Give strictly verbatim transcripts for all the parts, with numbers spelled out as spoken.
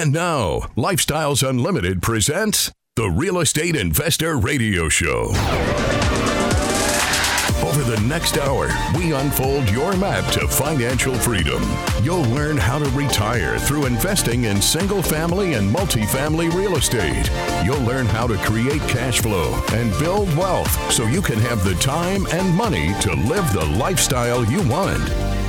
And now, Lifestyles Unlimited presents the Real Estate Investor Radio Show. Over the next hour, we unfold your map to financial freedom. You'll learn how to retire through investing in single-family and multifamily real estate. You'll learn how to create cash flow and build wealth so you can have the time and money to live the lifestyle you want.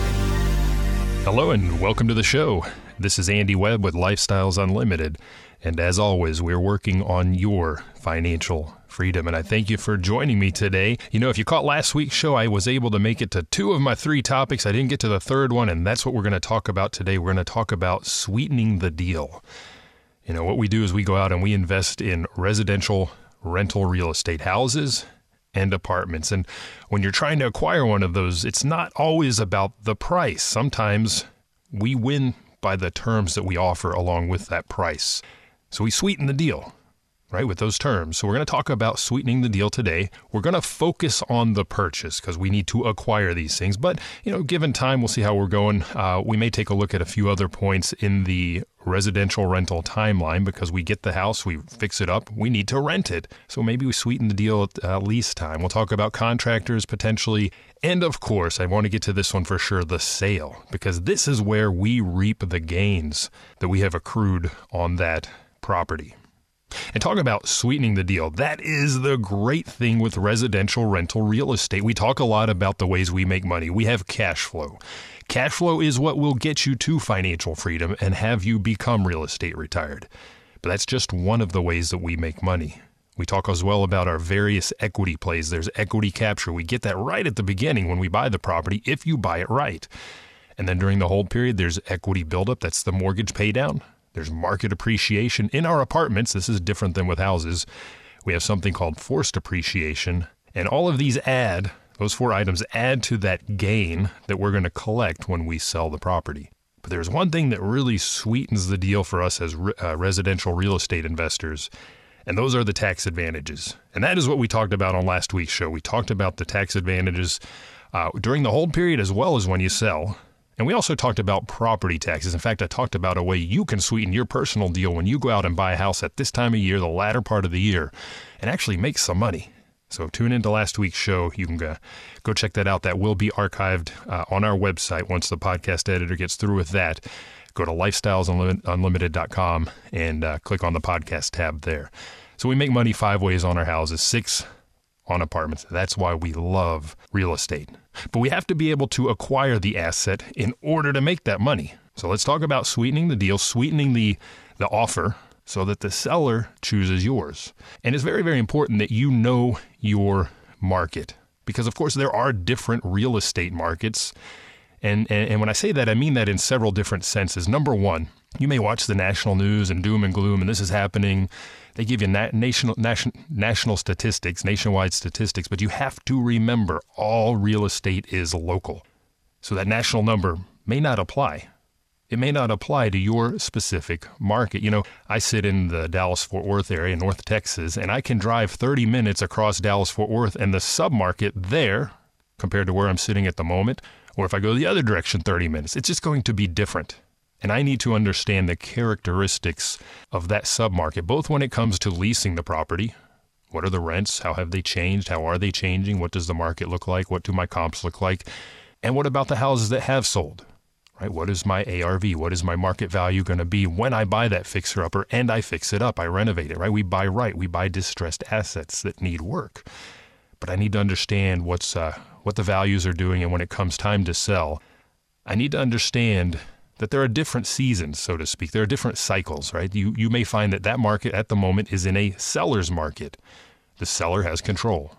Hello and welcome to the show. This is Andy Webb with Lifestyles Unlimited, and as always, we're working on your financial freedom, and I thank you for joining me today. You know, if you caught last week's show, I was able to make it to two of my three topics. I didn't get to the third one, and that's what we're going to talk about today. We're going to talk about sweetening the deal. You know, what we do is we go out and we invest in residential rental real estate, houses and apartments. And when you're trying to acquire one of those, it's not always about the price. Sometimes we win by the terms that we offer along with that price. So we sweeten the deal, right, with those terms. So we're going to talk about sweetening the deal today. We're going to focus on the purchase because we need to acquire these things. But, you know, given time, we'll see how we're going. Uh, we may take a look at a few other points in the residential rental timeline because we get the house, we fix it up, we need to rent it. So maybe we sweeten the deal at uh, lease time. We'll talk about contractors potentially. And of course, I want to get to this one for sure, the sale, because this is where we reap the gains that we have accrued on that property. And talking about sweetening the deal, that is the great thing with residential rental real estate. We talk a lot about the ways we make money. We have cash flow. Cash flow is what will get you to financial freedom and have you become real estate retired. But that's just one of the ways that we make money. We talk as well about our various equity plays. There's equity capture. We get that right at the beginning when we buy the property, if you buy it right. And then during the hold period, there's equity buildup. That's the mortgage pay down. There's market appreciation in our apartments. This is different than with houses. We have something called forced appreciation. And all of these add, those four items add to that gain that we're going to collect when we sell the property. But there's one thing that really sweetens the deal for us as re- uh, residential real estate investors, and those are the tax advantages. And that is what we talked about on last week's show. We talked about the tax advantages uh, during the hold period as well as when you sell. And we also talked about property taxes. In fact, I talked about a way you can sweeten your personal deal when you go out and buy a house at this time of year, the latter part of the year, and actually make some money. So tune into last week's show. You can go, go check that out. That will be archived uh, on our website once the podcast editor gets through with that. Go to lifestyles unlimited dot com and uh, click on the podcast tab there. So we make money five ways on our houses, six on apartments. That's why we love real estate. But we have to be able to acquire the asset in order to make that money. So let's talk about sweetening the deal, sweetening the, the offer so that the seller chooses yours. And it's very, very important that you know your market because, of course, there are different real estate markets. And, and, and when I say that, I mean that in several different senses. Number one, you may watch the national news and doom and gloom, and this is happening. They give you na- national, nation, national statistics, nationwide statistics, but you have to remember all real estate is local. So that national number may not apply. It may not apply to your specific market. You know, I sit in the Dallas-Fort Worth area, North Texas, and I can drive thirty minutes across Dallas-Fort Worth, and the submarket there, compared to where I'm sitting at the moment, or if I go the other direction thirty minutes, it's just going to be different. And I need to understand the characteristics of that submarket, both when it comes to leasing the property. What are the rents? How have they changed? How are they changing? What does the market look like? What do my comps look like? And what about the houses that have sold? Right? What is my A R V? What is my market value going to be when I buy that fixer-upper and I fix it up? I renovate it, right? We buy right. We buy distressed assets that need work. But I need to understand what's uh, what the values are doing, and when it comes time to sell, I need to understand that there are different seasons, so to speak. There are different cycles, right? You you may find that that market at the moment is in a seller's market. The seller has control.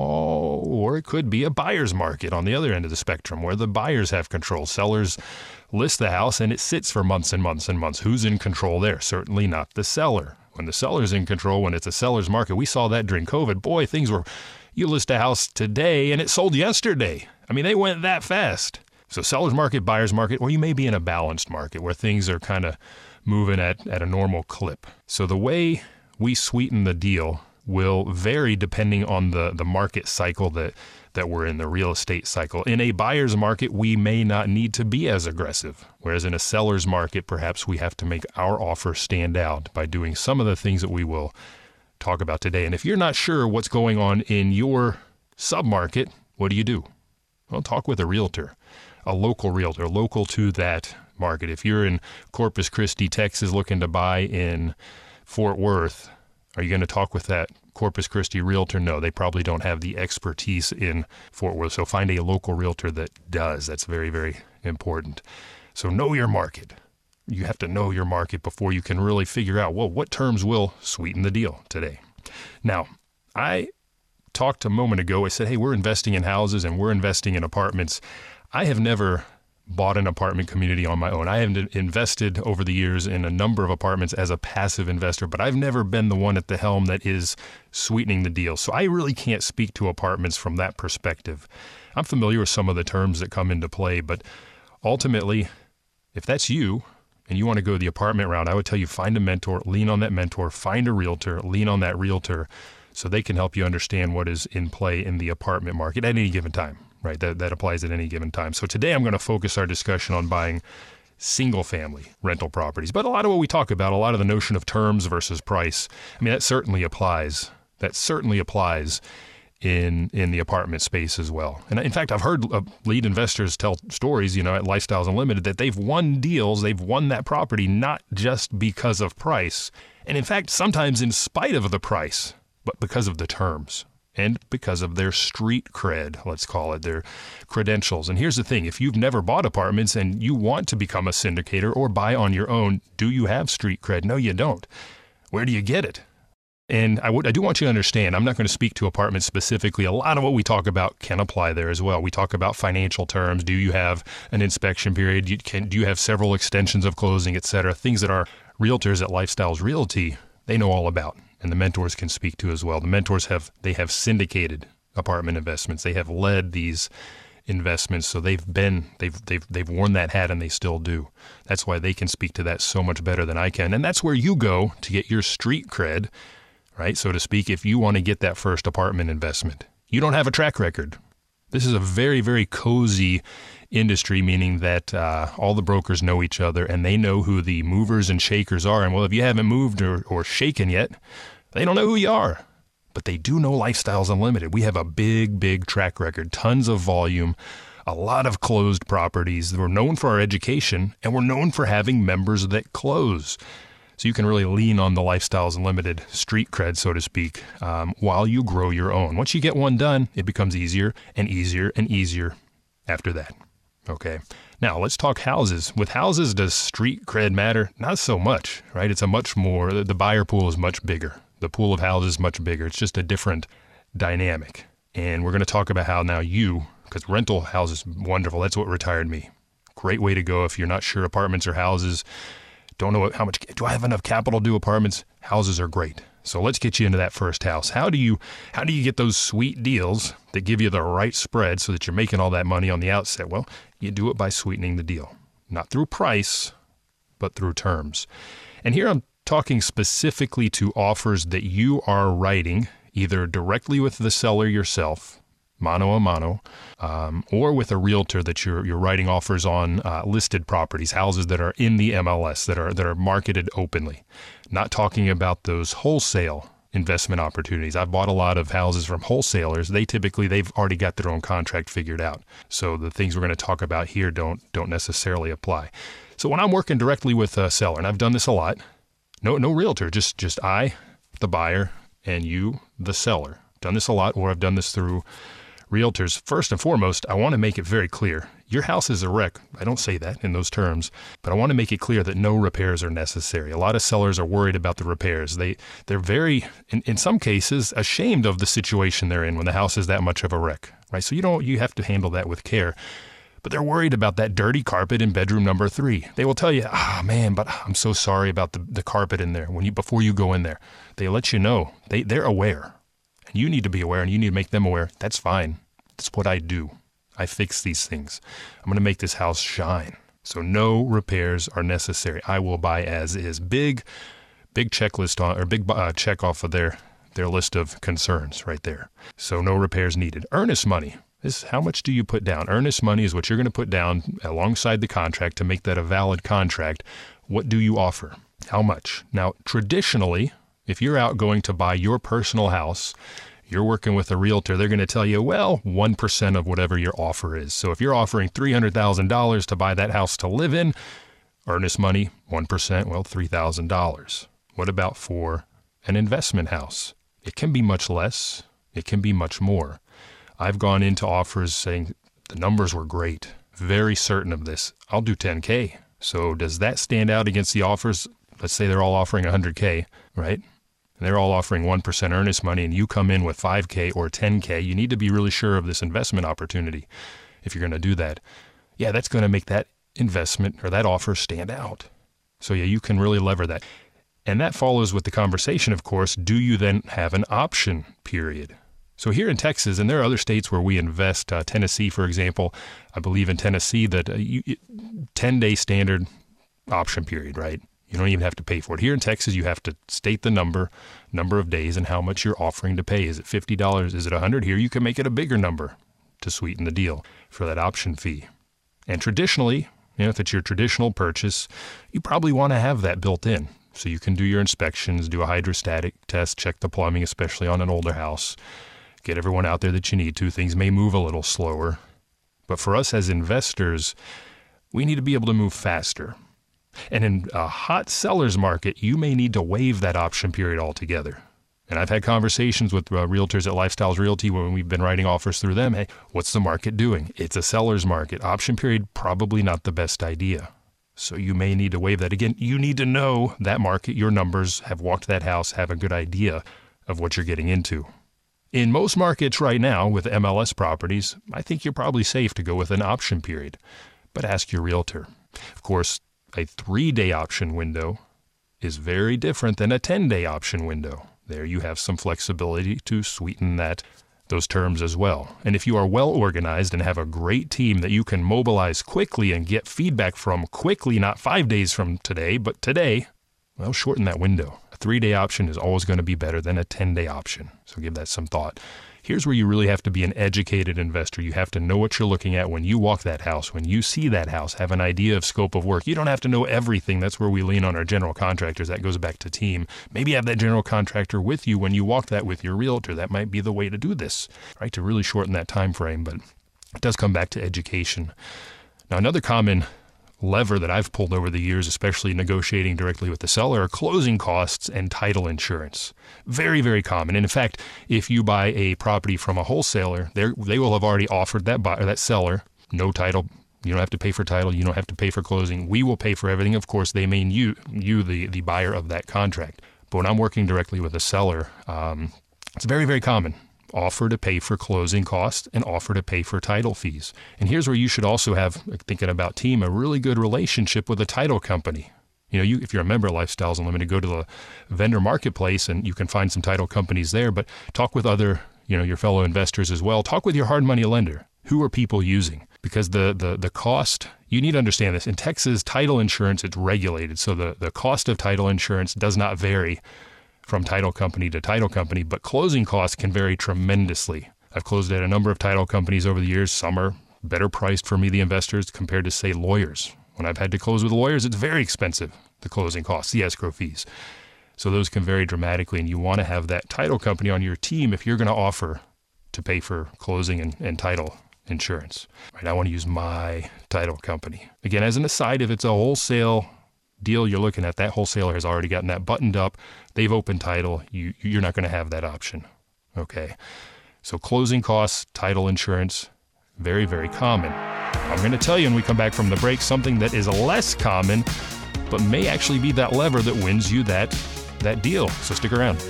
Oh, or it could be a buyer's market on the other end of the spectrum where the buyers have control. Sellers list the house and it sits for months and months and months. Who's in control there? Certainly not the seller. When the seller's in control, when it's a seller's market, we saw that during COVID. Boy, things were, you list a house today and it sold yesterday. I mean, they went that fast. So seller's market, buyer's market, or you may be in a balanced market where things are kind of moving at, at a normal clip. So the way we sweeten the deal will vary depending on the, the market cycle that, that we're in, the real estate cycle. In a buyer's market, we may not need to be as aggressive, whereas in a seller's market, perhaps we have to make our offer stand out by doing some of the things that we will talk about today. And if you're not sure what's going on in your submarket, what do you do? Well, talk with a realtor, a local realtor, local to that market. If you're in Corpus Christi, Texas, looking to buy in Fort Worth, are you going to talk with that Corpus Christi realtor? No, they probably don't have the expertise in Fort Worth. So find a local realtor that does. That's very, very important. So know your market. You have to know your market before you can really figure out, well, what terms will sweeten the deal today. Now, I talked a moment ago, I said, hey, we're investing in houses and we're investing in apartments. I have never bought an apartment community on my own. I have invested over the years in a number of apartments as a passive investor, but I've never been the one at the helm that is sweetening the deal. So I really can't speak to apartments from that perspective. I'm familiar with some of the terms that come into play, but ultimately, if that's you and you want to go the apartment route, I would tell you find a mentor, lean on that mentor, find a realtor, lean on that realtor so they can help you understand what is in play in the apartment market at any given time. Right, that, that applies at any given time. So today I'm going to focus our discussion on buying single-family rental properties. But a lot of what we talk about, a lot of the notion of terms versus price, I mean, that certainly applies. That certainly applies in in the apartment space as well. And in fact, I've heard uh, lead investors tell stories, you know, at Lifestyles Unlimited that they've won deals, they've won that property not just because of price, and in fact, sometimes in spite of the price, but because of the terms. And because of their street cred, let's call it, their credentials. And here's the thing, if you've never bought apartments and you want to become a syndicator or buy on your own, do you have street cred? No, you don't. Where do you get it? And I, would, I do want you to understand, I'm not going to speak to apartments specifically. A lot of what we talk about can apply there as well. We talk about financial terms. Do you have an inspection period? You can, do you have several extensions of closing, et cetera? Things that our realtors at Lifestyles Realty, they know all about. And the mentors can speak to as well. The mentors have, they have syndicated apartment investments. They have led these investments. So they've been, they've, they've, they've worn that hat and they still do. That's why they can speak to that so much better than I can. And that's where you go to get your street cred, right? So to speak, if you want to get that first apartment investment, you don't have a track record. This is a very, very cozy industry, meaning that uh, all the brokers know each other and they know who the movers and shakers are. And well, if you haven't moved or, or shaken yet, they don't know who you are. But they do know Lifestyles Unlimited. We have a big, big track record, tons of volume, a lot of closed properties. We're known for our education and we're known for having members that close. So you can really lean on the Lifestyles Unlimited street cred, so to speak, um, while you grow your own. Once you get one done, it becomes easier and easier and easier after that. Okay. Now let's talk houses. With houses, does street cred matter? Not so much, right? It's a much more, the buyer pool is much bigger. The pool of houses is much bigger. It's just a different dynamic. And we're going to talk about how now you, because rental houses, wonderful. That's what retired me. Great way to go if you're not sure apartments or houses. Don't know how much, do I have enough capital to do apartments? Houses are great. So let's get you into that first house. How do you how do you get those sweet deals that give you the right spread so that you're making all that money on the outset? Well, you do it by sweetening the deal. Not through price, but through terms. And here I'm talking specifically to offers that you are writing either directly with the seller yourself, mano a mano, um, or with a realtor that you're you're writing offers on uh, listed properties, houses that are in the M L S, that are that are marketed openly. Not talking about those wholesale investment opportunities. I've bought a lot of houses from wholesalers. They typically, they've already got their own contract figured out. So the things we're going to talk about here don't don't necessarily apply. So when I'm working directly with a seller, and I've done this a lot, no no realtor, just just I, the buyer, and you, the seller. Done this a lot, or I've done this through realtors. First and foremost, I want to make it very clear. Your house is a wreck. I don't say that in those terms, but I want to make it clear that no repairs are necessary. A lot of sellers are worried about the repairs. They, they're very, in, in some cases, ashamed of the situation they're in when the house is that much of a wreck, right? So you don't, you have to handle that with care. But they're worried about that dirty carpet in bedroom number three. They will tell you, ah, oh, man, but I'm so sorry about the, the carpet in there. When you, before you go in there, they let you know. They, they're aware. And you need to be aware, and you need to make them aware. That's fine. That's what I do. I fix these things. I'm going to make this house shine. So no repairs are necessary. I will buy as is. Big, big checklist on, or big uh, check off of their their list of concerns right there. So no repairs needed. Earnest money. This is how much do you put down? Earnest money is what you're going to put down alongside the contract to make that a valid contract. What do you offer? How much? Now, traditionally, if you're out going to buy your personal house, you're working with a realtor, they're going to tell you, well, one percent of whatever your offer is. So if you're offering three hundred thousand dollars to buy that house to live in, earnest money, one percent, well, three thousand dollars. What about for an investment house? It can be much less. It can be much more. I've gone into offers saying the numbers were great, very certain of this. I'll do ten K. So does that stand out against the offers? Let's say they're all offering one hundred K, right? And they're all offering one percent earnest money, and you come in with five K or ten K. You need to be really sure of this investment opportunity if you're going to do that. Yeah, that's going to make that investment or that offer stand out. So yeah, you can really lever that. And that follows with the conversation, of course, do you then have an option period? So here in Texas, and there are other states where we invest, uh, Tennessee, for example, I believe in Tennessee that uh, you, ten-day standard option period, right? You don't even have to pay for it. Here in Texas, you have to state the number, number of days, and how much you're offering to pay. Is it fifty dollars? Is it one hundred dollars? Here, you can make it a bigger number to sweeten the deal for that option fee. And traditionally, you know, if it's your traditional purchase, you probably want to have that built in. So you can do your inspections, do a hydrostatic test, check the plumbing, especially on an older house. Get everyone out there that you need to. Things may move a little slower. But for us as investors, we need to be able to move faster. And in a hot seller's market, you may need to waive that option period altogether. And I've had conversations with uh, realtors at Lifestyles Realty when we've been writing offers through them. Hey, what's the market doing? It's a seller's market. Option period, probably not the best idea. So you may need to waive that. Again, you need to know that market, your numbers, have walked that house, have a good idea of what you're getting into. In most markets right now with M L S properties, I think you're probably safe to go with an option period. But ask your realtor. Of course, a three-day option window is very different than a ten-day option window. There you have some flexibility to sweeten that those terms as well. And if you are well organized and have a great team that you can mobilize quickly and get feedback from quickly, not five days from today, but today, well, shorten that window. A three-day option is always going to be better than a ten-day option. So give that some thought. Here's where you really have to be an educated investor. You have to know what you're looking at when you walk that house, when you see that house, have an idea of scope of work. You don't have to know everything. That's where we lean on our general contractors. That goes back to team. Maybe have that general contractor with you when you walk that with your realtor. That might be the way to do this, right? To really shorten that time frame. But it does come back to education. Now, another common lever that I've pulled over the years, especially negotiating directly with the seller, are closing costs and title insurance. Very, very common. And in fact, if you buy a property from a wholesaler, they will have already offered that buyer, that seller, no title. You don't have to pay for title. You don't have to pay for closing. We will pay for everything. Of course, they mean you, you the, the buyer of that contract. But when I'm working directly with a seller, um, it's very, very common. Offer to pay for closing costs and offer to pay for title fees. And here's where you should also have, thinking about team, a really good relationship with a title company. You know, you if you're a member of Lifestyles Unlimited, go to the vendor marketplace and you can find some title companies there, but talk with other, you know, your fellow investors as well. Talk with your hard money lender. Who are people using? Because the the the cost, you need to understand this. In Texas, title insurance, it's regulated. So the, the cost of title insurance does not vary from title company to title company, but closing costs can vary tremendously. I've closed at a number of title companies over the years. Some are better priced for me, the investors, compared to, say, lawyers. When I've had to close with lawyers, it's very expensive, the closing costs, the escrow fees. So those can vary dramatically, and you want to have that title company on your team if you're going to offer to pay for closing and, and title insurance. Right, I want to use my title company. Again, as an aside, if it's a wholesale deal you're looking at, that wholesaler has already gotten that buttoned up. They've opened title. You, you're not going to have that option. Okay. So closing costs, title insurance, very, very common. I'm going to tell you when we come back from the break something that is less common, but may actually be that lever that wins you that, that deal. So stick around.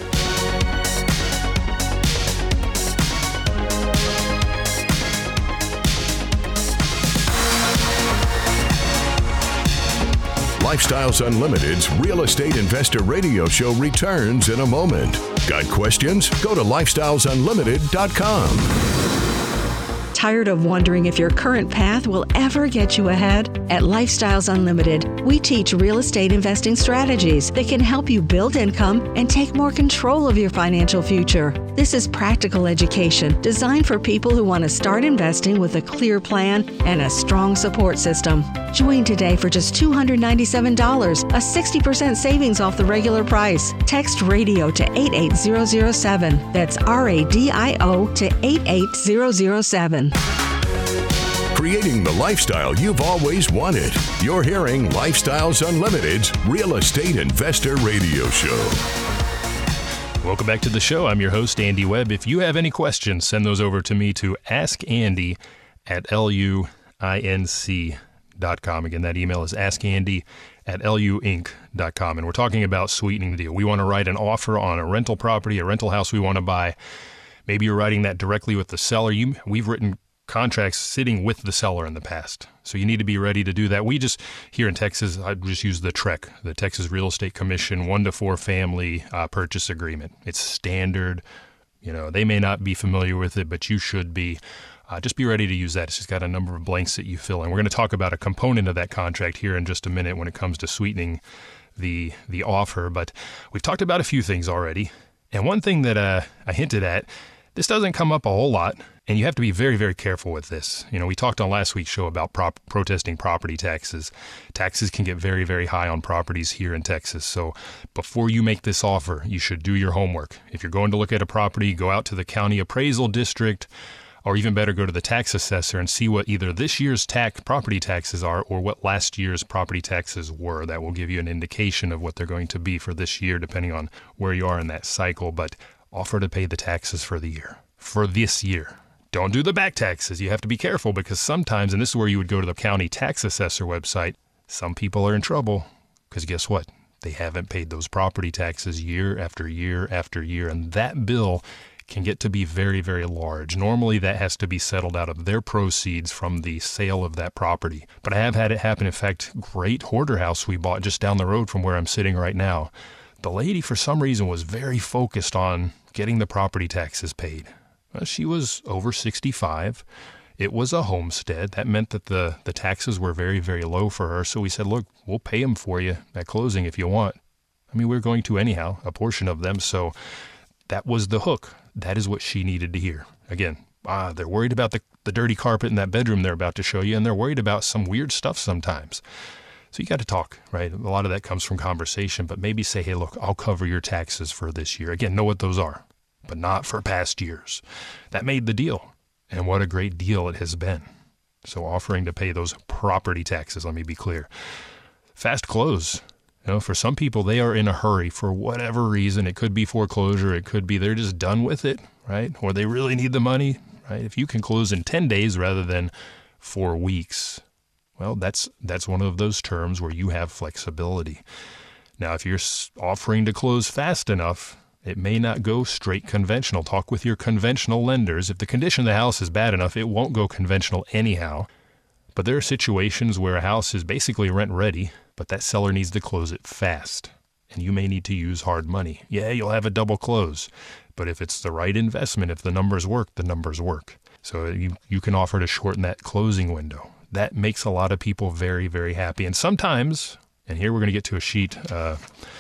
Lifestyles Unlimited's Real Estate Investor Radio Show returns in a moment. Got questions? Go to lifestyles unlimited dot com. Tired of wondering if your current path will ever get you ahead? At Lifestyles Unlimited, we teach real estate investing strategies that can help you build income and take more control of your financial future. This is practical education designed for people who want to start investing with a clear plan and a strong support system. Join today for just two hundred ninety-seven dollars, a sixty percent savings off the regular price. Text RADIO to eight eight zero zero seven. That's R A D I O to eight eight zero zero seven. Creating the lifestyle you've always wanted. You're hearing Lifestyles Unlimited's Real Estate Investor Radio Show. Welcome back to the show. I'm your host, Andy Webb. If you have any questions, send those over to me to askandy at luinc dot com. Again, that email is askandy at luinc dot com. And we're talking about sweetening the deal. We want to write an offer on a rental property, a rental house we want to buy. Maybe you're writing that directly with the seller. You, we've written contracts sitting with the seller in the past. So you need to be ready to do that. We just, here in Texas, I just use the T R E C, the Texas Real Estate Commission, one to four family uh, purchase agreement. It's standard. You know, they may not be familiar with it, but you should be. Uh, just be ready to use that. It's just got a number of blanks that you fill in. We're going to talk about a component of that contract here in just a minute when it comes to sweetening the the offer. But we've talked about a few things already. And one thing that uh, I hinted at, this doesn't come up a whole lot, and you have to be very, very careful with this. You know, we talked on last week's show about prop- protesting property taxes. Taxes can get very, very high on properties here in Texas. So before you make this offer, you should do your homework. If you're going to look at a property, go out to the county appraisal district, or even better, go to the tax assessor and see what either this year's tax property taxes are or what last year's property taxes were. That will give you an indication of what they're going to be for this year, depending on where you are in that cycle. But offer to pay the taxes for the year, for this year. Don't do the back taxes. You have to be careful because sometimes, and this is where you would go to the county tax assessor website, some people are in trouble because guess what? They haven't paid those property taxes year after year after year, and that bill can get to be very, very large. Normally, that has to be settled out of their proceeds from the sale of that property. But I have had it happen. In fact, great hoarder house we bought just down the road from where I'm sitting right now. The lady, for some reason, was very focused on getting the property taxes paid. Well, she was over sixty-five. It was a homestead. That meant that the, the taxes were very, very low for her. So we said, look, we'll pay them for you at closing if you want. I mean, we're going to anyhow, a portion of them. So that was the hook. That is what she needed to hear. Again, ah, they're worried about the, the dirty carpet in that bedroom they're about to show you, and they're worried about some weird stuff sometimes. So you got to talk, right? A lot of that comes from conversation, but maybe say, hey, look, I'll cover your taxes for this year. Again, know what those are, but not for past years. That made the deal, and what a great deal it has been. So offering to pay those property taxes, let me be clear. Fast close. You know, for some people, they are in a hurry for whatever reason. It could be foreclosure. It could be they're just done with it, right? Or they really need the money, right? If you can close in ten days rather than four weeks, well, that's that's one of those terms where you have flexibility. Now, if you're offering to close fast enough, it may not go straight conventional. Talk with your conventional lenders. If the condition of the house is bad enough, it won't go conventional anyhow. But there are situations where a house is basically rent ready, but that seller needs to close it fast. And you may need to use hard money. Yeah, you'll have a double close. But if it's the right investment, if the numbers work, the numbers work. So you, you can offer to shorten that closing window. That makes a lot of people very, very happy. And sometimes, and here we're going to get to a sheet, uh,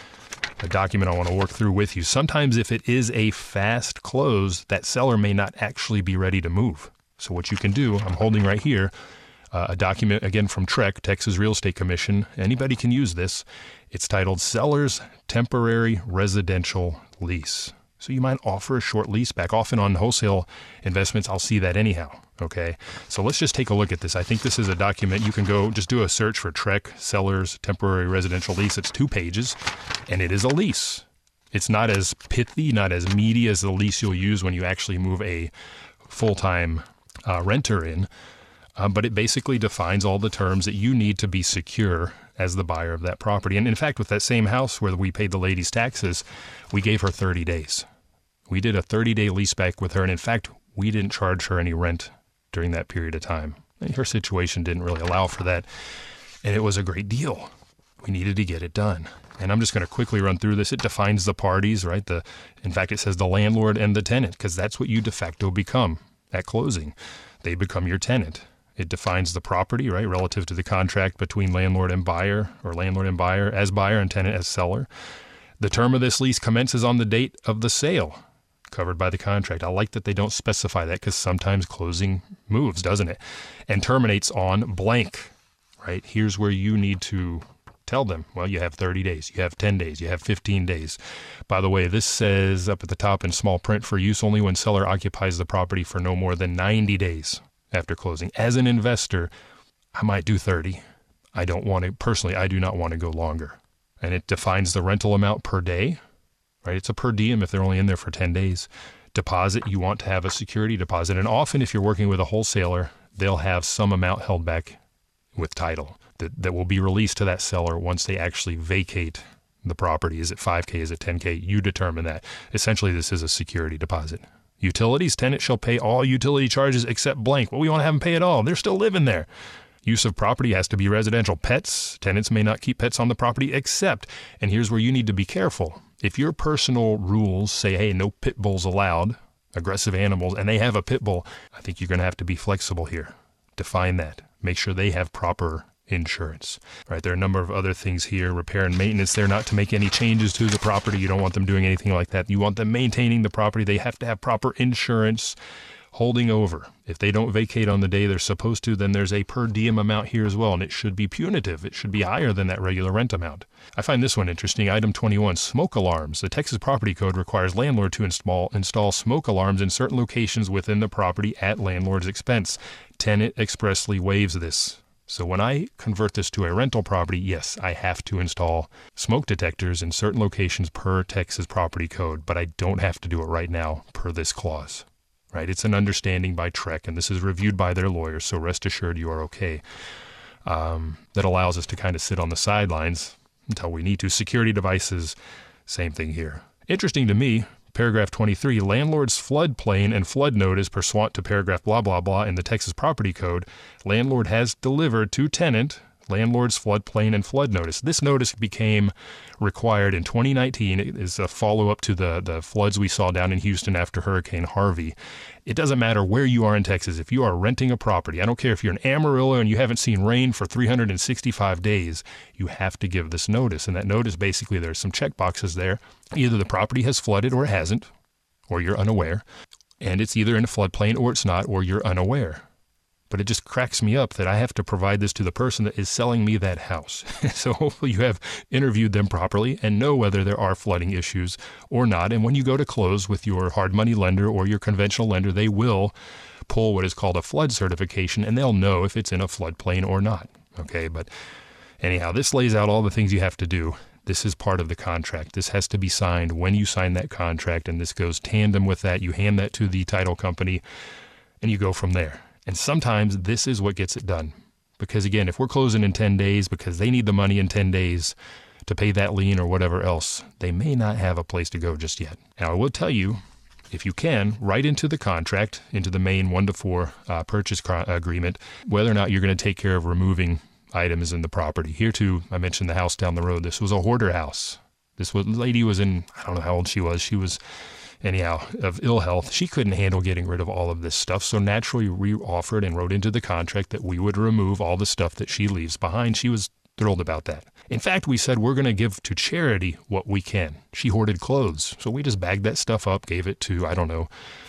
a document I want to work through with you. Sometimes if it is a fast close, that seller may not actually be ready to move. So what you can do, I'm holding right here, uh, a document, again, from T R E C, Texas Real Estate Commission. Anybody can use this. It's titled Seller's Temporary Residential Lease. So you might offer a short lease back. Often on wholesale investments, I'll see that anyhow. Okay, so let's just take a look at this. I think this is a document. You can go just do a search for T R E C, Seller's Temporary Residential Lease. It's two pages, and it is a lease. It's not as pithy, not as meaty as the lease you'll use when you actually move a full-time uh, renter in, uh, but it basically defines all the terms that you need to be secure as the buyer of that property. And in fact, with that same house where we paid the lady's taxes, we gave her thirty days. We did a thirty-day lease back with her, and in fact, we didn't charge her any rent during that period of time. And her situation didn't really allow for that, and it was a great deal. We needed to get it done. And I'm just going to quickly run through this. It defines the parties, right? The, in fact, it says the landlord and the tenant, because that's what you de facto become at closing. they become your tenant. It defines the property, right, relative to the contract between landlord and buyer, or landlord and buyer as buyer and tenant as seller. The term of this lease commences on the date of the sale, covered by the contract. I like that they don't specify that because sometimes closing moves, doesn't it? And terminates on blank, right? Here's where you need to tell them, well, you have thirty days, you have ten days, you have fifteen days. By the way, this says up at the top in small print, for use only when seller occupies the property for no more than ninety days after closing. As an investor, I might do thirty. I don't want to, personally, I do not want to go longer. And it defines the rental amount per day, right? It's a per diem if they're only in there for ten days. Deposit, you want to have a security deposit. And often if you're working with a wholesaler, they'll have some amount held back with title that, that will be released to that seller once they actually vacate the property. Is it five K? Is it ten K? You determine that. Essentially, this is a security deposit. Utilities, tenant shall pay all utility charges except blank. Well, we want to have them pay it all. They're still living there. Use of property has to be residential. Pets, tenants may not keep pets on the property except, and here's where you need to be careful. If your personal rules say, hey, no pit bulls allowed, aggressive animals, and they have a pit bull, I think you're going to have to be flexible here. Define that. Make sure they have proper insurance. Right, there are a number of other things here. Repair and maintenance. They're not to make any changes to the property. You don't want them doing anything like that. You want them maintaining the property. They have to have proper insurance. Holding over. If they don't vacate on the day they're supposed to, then there's a per diem amount here as well, and it should be punitive. It should be higher than that regular rent amount. I find this one interesting. Item twenty-one, smoke alarms. The Texas Property Code requires landlord to install, install smoke alarms in certain locations within the property at landlord's expense. Tenant expressly waives this. So when I convert this to a rental property, yes, I have to install smoke detectors in certain locations per Texas Property Code, but I don't have to do it right now per this clause. Right? It's an understanding by T R E C, and this is reviewed by their lawyers, so rest assured you are okay. Um, that allows us to kind of sit on the sidelines until we need to. Security devices, same thing here. Interesting to me, paragraph twenty-three, landlord's floodplain and flood notice pursuant to paragraph blah, blah, blah in the Texas Property Code. Landlord has delivered to tenant landlord's floodplain and flood notice. This notice became required in twenty nineteen. It is a follow-up to the, the floods we saw down in Houston after Hurricane Harvey. It doesn't matter where you are in Texas. If you are renting a property, I don't care if you're in Amarillo and you haven't seen rain for three hundred sixty-five days, you have to give this notice. And that notice, basically, there's some check boxes there. Either the property has flooded or it hasn't, or you're unaware. And it's either in a floodplain or it's not, or you're unaware. But it just cracks me up that I have to provide this to the person that is selling me that house. So hopefully you have interviewed them properly and know whether there are flooding issues or not. And when you go to close with your hard money lender or your conventional lender, they will pull what is called a flood certification, and they'll know if it's in a floodplain or not. Okay, but anyhow, this lays out all the things you have to do. This is part of the contract. This has to be signed when you sign that contract, and this goes tandem with that. You hand that to the title company, and you go from there. And sometimes this is what gets it done. Because again, if we're closing in ten days because they need the money in ten days to pay that lien or whatever else, they may not have a place to go just yet. Now, I will tell you, if you can, write into the contract, into the main one to four uh, purchase co- agreement, whether or not you're going to take care of removing items in the property. Here too, I mentioned the house down the road. This was a hoarder house. This was, lady was in, I don't know how old she was. She was... Anyhow, of ill health. She couldn't handle getting rid of all of this stuff, so naturally we offered and wrote into the contract that we would remove all the stuff that she leaves behind. She was thrilled about that. In fact, we said we're going to give to charity what we can. She hoarded clothes, so we just bagged that stuff up, gave it to, I don't know,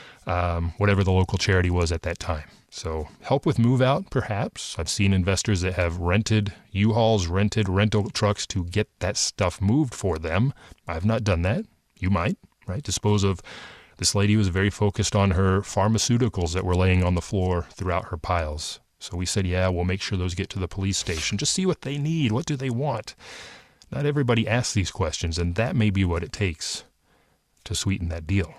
um, whatever the local charity was at that time. So help with move out, perhaps. I've seen investors that have rented U-Hauls, rented rental trucks to get that stuff moved for them. I've not done that. You might. Right, dispose of. This lady was very focused on her pharmaceuticals that were laying on the floor throughout her piles. So we said, yeah, we'll make sure those get to the police station. Just see what they need. What do they want? Not everybody asks these questions, and that may be what it takes to sweeten that deal.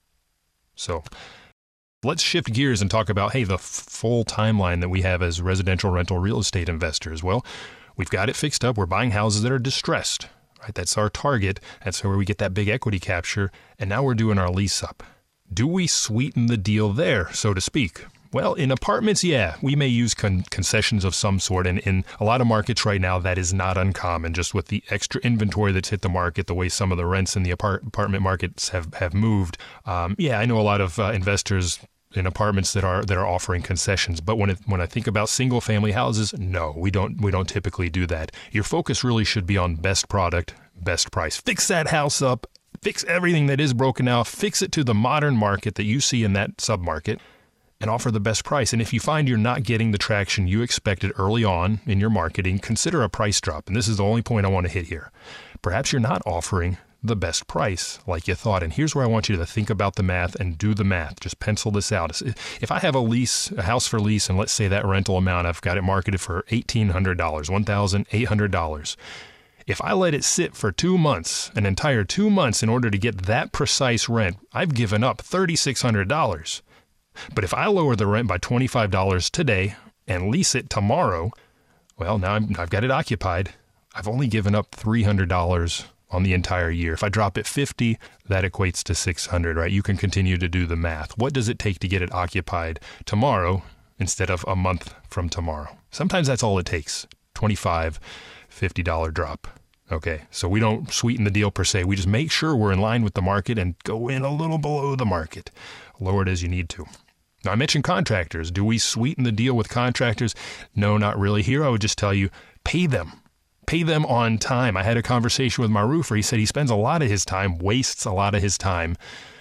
So let's shift gears and talk about, hey, the f- full timeline that we have as residential rental real estate investors. Well, we've got it fixed up. We're buying houses that are distressed. Right, that's our target. That's where we get that big equity capture. And now we're doing our lease up. Do we sweeten the deal there, so to speak? Well, in apartments, yeah, we may use con- concessions of some sort. And in a lot of markets right now, that is not uncommon. Just with the extra inventory that's hit the market, the way some of the rents in the apart- apartment markets have, have moved. Um, yeah, I know a lot of uh, investors in apartments that are that are offering concessions. But when it, when I think about single family houses, no, we don't we don't typically do that. Your focus really should be on best product, best price. Fix that house up, fix everything that is broken out, fix it to the modern market that you see in that submarket, and offer the best price. And if you find you're not getting the traction you expected early on in your marketing, consider a price drop. And this is the only point I want to hit here. Perhaps you're not offering the best price like you thought. And here's where I want you to think about the math and do the math. Just pencil this out. If I have a lease, a house for lease, and let's say that rental amount, I've got it marketed for eighteen hundred dollars, one thousand eight hundred dollars. If I let it sit for two months, an entire two months in order to get that precise rent, I've given up three thousand six hundred dollars. But if I lower the rent by twenty-five dollars today and lease it tomorrow, well, now I'm, I've got it occupied. I've only given up three hundred dollars on the entire year. If I drop it fifty, that equates to six hundred, right? You can continue to do the math. What does it take to get it occupied tomorrow instead of a month from tomorrow? Sometimes that's all it takes. twenty-five, fifty dollars drop. Okay, so we don't sweeten the deal per se. We just make sure we're in line with the market and go in a little below the market. Lower it as you need to. Now, I mentioned contractors. Do we sweeten the deal with contractors? No, not really. Here, I would just tell you, pay them. Pay them on time. I had a conversation with my roofer. He said he spends a lot of his time, wastes a lot of his time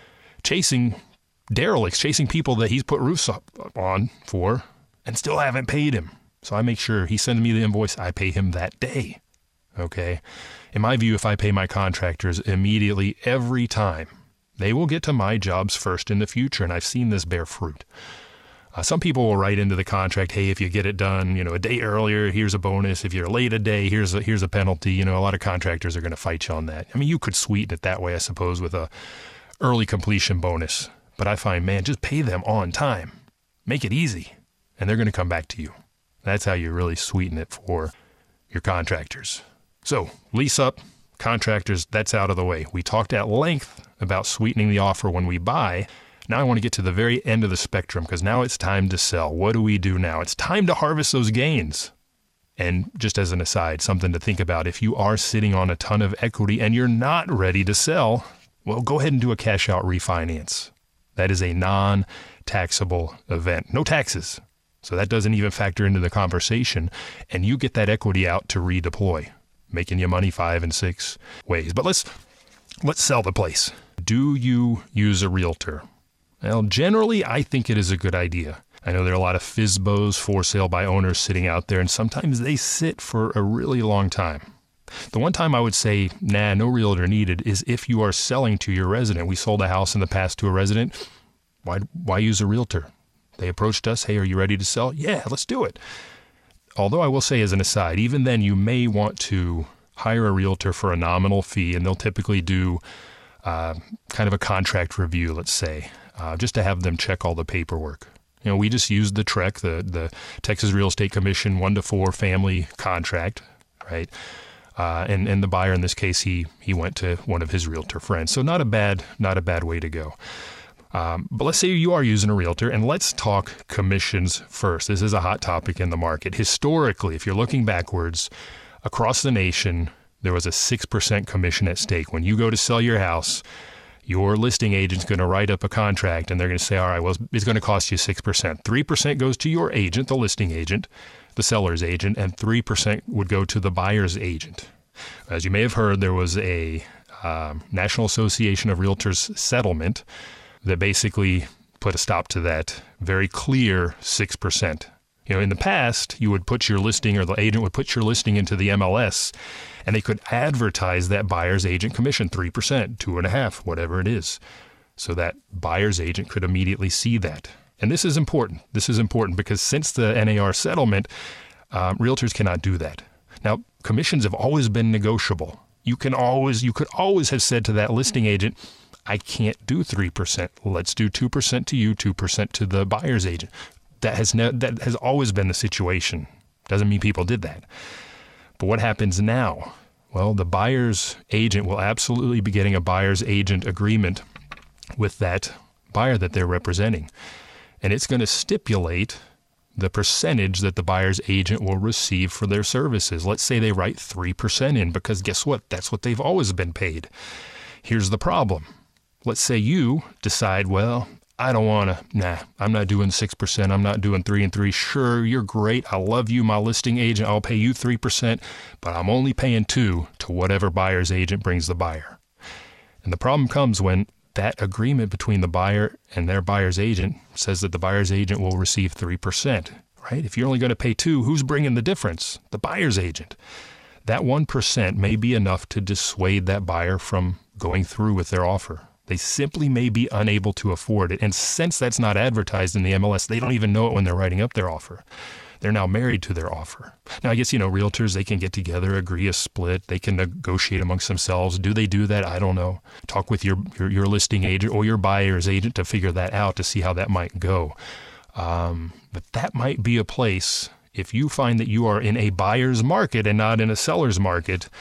chasing derelicts, chasing people that he's put roofs up on for and still haven't paid him. So I make sure he sends me the invoice. I pay him that day. Okay. In my view, if I pay my contractors immediately every time, they will get to my jobs first in the future. And I've seen this bear fruit. Uh, some people will write into the contract, hey, if you get it done, you know, a day earlier, here's a bonus. If you're late a day, here's a, here's a penalty. You know, a lot of contractors are going to fight you on that. I mean, you could sweeten it that way, I suppose, with a early completion bonus. But I find, man, just pay them on time. Make it easy, and they're going to come back to you. That's how you really sweeten it for your contractors. So, lease up, contractors, that's out of the way. We talked at length about sweetening the offer when we buy. Now I want to get to the very end of the spectrum because now it's time to sell. What do we do now? It's time to harvest those gains. And just as an aside, something to think about, if you are sitting on a ton of equity and you're not ready to sell, well, go ahead and do a cash out refinance. That is a non-taxable event. No taxes. So that doesn't even factor into the conversation. And you get that equity out to redeploy, making you money five and six ways. But let's let's sell the place. Do you use a realtor? Well, generally, I think it is a good idea. I know there are a lot of F S B Os, for sale by owners, sitting out there, and sometimes they sit for a really long time. The one time I would say, nah, no realtor needed, is if you are selling to your resident. We sold a house in the past to a resident. Why, why use a realtor? They approached us, hey, are you ready to sell? Yeah, let's do it. Although I will say as an aside, even then you may want to hire a realtor for a nominal fee, and they'll typically do uh, kind of a contract review, let's say, uh, just to have them check all the paperwork. You know, we just used the T R E C, the, the Texas Real Estate Commission one to four family contract, right? Uh, and, and the buyer in this case, he he went to one of his realtor friends. So not a bad, not a bad way to go. Um, but let's say you are using a realtor, and let's talk commissions first. This is a hot topic in the market. Historically, if you're looking backwards, across the nation, there was a six percent commission at stake. When you go to sell your house, your listing agent's going to write up a contract, and they're going to say, all right, well, it's going to cost you six percent. three percent goes to your agent, the listing agent, the seller's agent, and three percent would go to the buyer's agent. As you may have heard, there was a um, National Association of Realtors settlement that basically put a stop to that very clear six percent. You know, in the past, you would put your listing, or the agent would put your listing into the M L S, and they could advertise that buyer's agent commission, three percent, two and a half, whatever it is. So that buyer's agent could immediately see that. And this is important. This is important because since the N A R settlement, um, realtors cannot do that. Now, commissions have always been negotiable. You can always, you could always have said to that listing agent, I can't do three percent. Let's do two percent to you, two percent to the buyer's agent. That has ne- that has always been the situation. Doesn't mean people did that. But what happens now? Well, the buyer's agent will absolutely be getting a buyer's agent agreement with that buyer that they're representing. And it's going to stipulate the percentage that the buyer's agent will receive for their services. Let's say they write three percent in, because guess what? That's what they've always been paid. Here's the problem. Let's say you decide, well, I don't want to, nah, I'm not doing six percent. I'm not doing three and three. Sure, you're great. I love you, my listing agent. I'll pay you three percent, but I'm only paying two to whatever buyer's agent brings the buyer. And the problem comes when that agreement between the buyer and their buyer's agent says that the buyer's agent will receive three percent, right? If you're only going to pay two, who's bringing the difference? The buyer's agent. That one percent may be enough to dissuade that buyer from going through with their offer. They simply may be unable to afford it. And since that's not advertised in the M L S, they don't even know it when they're writing up their offer. They're now married to their offer. Now, I guess, you know, realtors, they can get together, agree a split. They can negotiate amongst themselves. Do they do that? I don't know. Talk with your, your, your listing agent or your buyer's agent to figure that out, to see how that might go. Um, but that might be a place, if you find that you are in a buyer's market and not in a seller's market,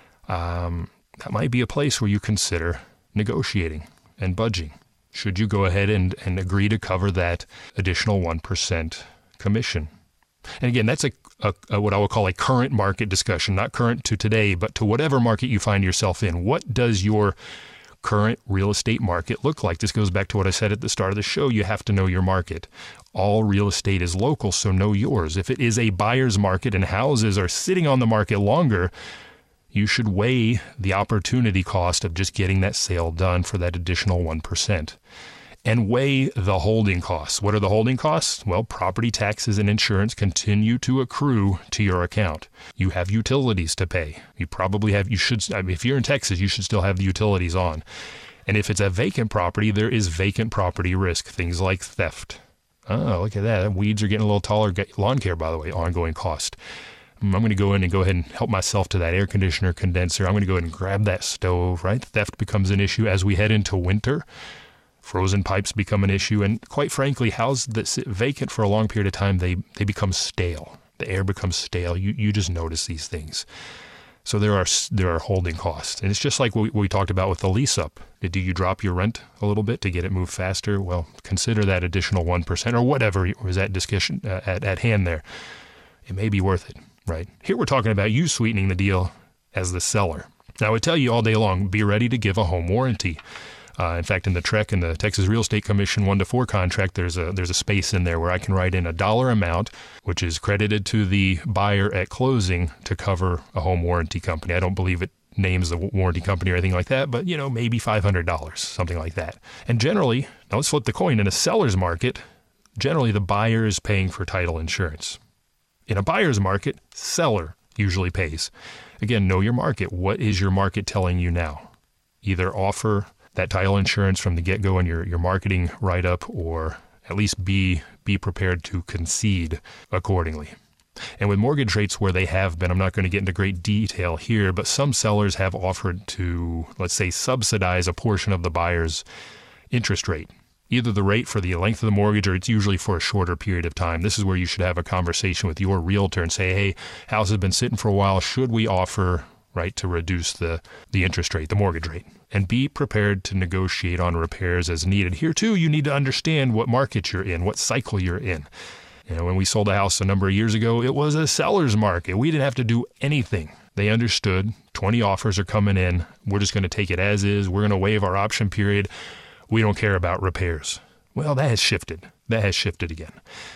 um, that might be a place where you consider negotiating and budging. Should you go ahead and, and agree to cover that additional one percent commission? And again, that's a, a, a what I would call a current market discussion, not current to today, but to whatever market you find yourself in. What does your current real estate market look like? This goes back to what I said at the start of the show. You have to know your market. All real estate is local, so know yours. If it is a buyer's market and houses are sitting on the market longer, you should weigh the opportunity cost of just getting that sale done for that additional one percent. And weigh the holding costs. What are the holding costs? Well, property taxes and insurance continue to accrue to your account. You have utilities to pay. You probably have, you should, I mean, if you're in Texas, you should still have the utilities on. And if it's a vacant property, there is vacant property risk, things like theft. Oh, look at that. Weeds are getting a little taller. Lawn care, by the way, ongoing cost. I'm going to go in and go ahead and help myself to that air conditioner condenser. I'm going to go ahead and grab that stove, right? Theft becomes an issue as we head into winter. Frozen pipes become an issue, and quite frankly, houses that sit vacant for a long period of time, they they become stale. The air becomes stale. You you just notice these things. So there are there are holding costs, and it's just like what we, what we talked about with the lease up. Do you drop your rent a little bit to get it moved faster? Well, consider that additional one percent or whatever was that discussion uh, at at hand there. It may be worth it, right? Here we're talking about you sweetening the deal as the seller. Now I would tell you all day long, be ready to give a home warranty. Uh, in fact, in the T R E C and the Texas Real Estate Commission one to four contract, there's a there's a space in there where I can write in a dollar amount, which is credited to the buyer at closing to cover a home warranty company. I don't believe it names the warranty company or anything like that, but, you know, maybe five hundred dollars, something like that. And generally, now let's flip the coin. In a seller's market, generally the buyer is paying for title insurance. In a buyer's market, seller usually pays. Again, know your market. What is your market telling you now? Either offer that title insurance from the get-go in your, your marketing write-up, or at least be be prepared to concede accordingly. And with mortgage rates where they have been, I'm not going to get into great detail here, but some sellers have offered to, let's say, subsidize a portion of the buyer's interest rate. Either the rate for the length of the mortgage, or it's usually for a shorter period of time. This is where you should have a conversation with your realtor and say, hey, house has been sitting for a while. Should we offer, right, to reduce the, the interest rate, the mortgage rate? And be prepared to negotiate on repairs as needed. Here, too, you need to understand what market you're in, what cycle you're in. You know, when we sold a house a number of years ago, it was a seller's market. We didn't have to do anything. They understood twenty offers are coming in. We're just going to take it as is. We're going to waive our option period. We don't care about repairs. Well, that has shifted. That has shifted again.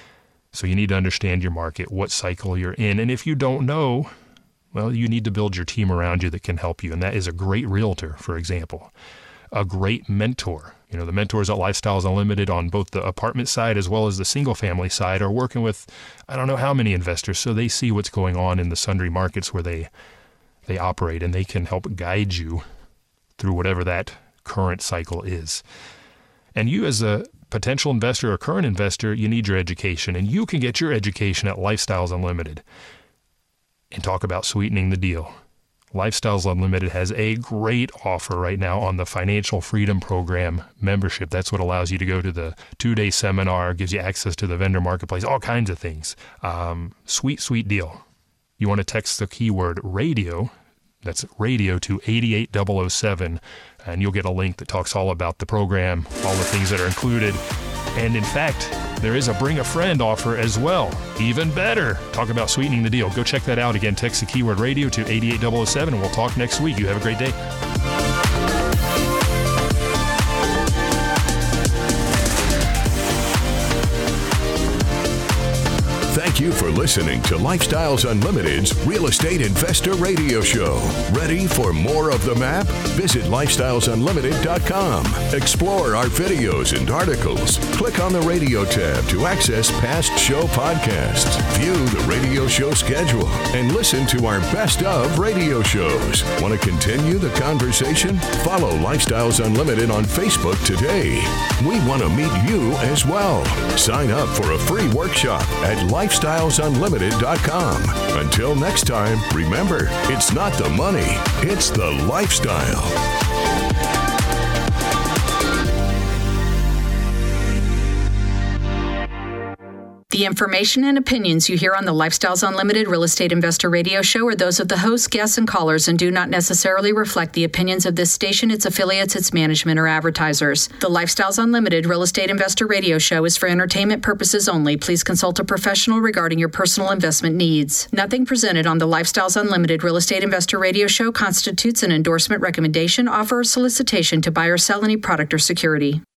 So you need to understand your market, what cycle you're in. And if you don't know, well, you need to build your team around you that can help you. And that is a great realtor, for example, a great mentor. You know, the mentors at Lifestyles Unlimited on both the apartment side as well as the single family side are working with, I don't know how many investors. So they see what's going on in the sundry markets where they, they operate, and they can help guide you through whatever that current cycle is. And you as a potential investor or current investor, you need your education, and you can get your education at Lifestyles Unlimited. And talk about sweetening the deal. Lifestyles Unlimited has a great offer right now on the Financial Freedom Program membership. That's what allows you to go to the two-day seminar, gives you access to the vendor marketplace, all kinds of things. Um, sweet, sweet deal. You want to text the keyword radio, that's radio, to eight eight zero zero seven, and you'll get a link that talks all about the program, all the things that are included. And in fact, there is a bring a friend offer as well. Even better. Talk about sweetening the deal. Go check that out. Again, text the keyword radio to eight eight zero zero seven, and we'll talk next week. You have a great day. Thank you for listening to Lifestyles Unlimited's Real Estate Investor Radio Show. Ready for more of the map? Visit lifestyles unlimited dot com. Explore our videos and articles. Click on the radio tab to access past show podcasts. View the radio show schedule and listen to our best of radio shows. Want to continue the conversation? Follow Lifestyles Unlimited on Facebook today. We want to meet you as well. Sign up for a free workshop at lifestyles unlimited dot com. Until next time, remember, it's not the money, it's the lifestyle. The information and opinions you hear on the Lifestyles Unlimited Real Estate Investor Radio Show are those of the hosts, guests, and callers and do not necessarily reflect the opinions of this station, its affiliates, its management, or advertisers. The Lifestyles Unlimited Real Estate Investor Radio Show is for entertainment purposes only. Please consult a professional regarding your personal investment needs. Nothing presented on the Lifestyles Unlimited Real Estate Investor Radio Show constitutes an endorsement, recommendation, offer, or solicitation to buy or sell any product or security.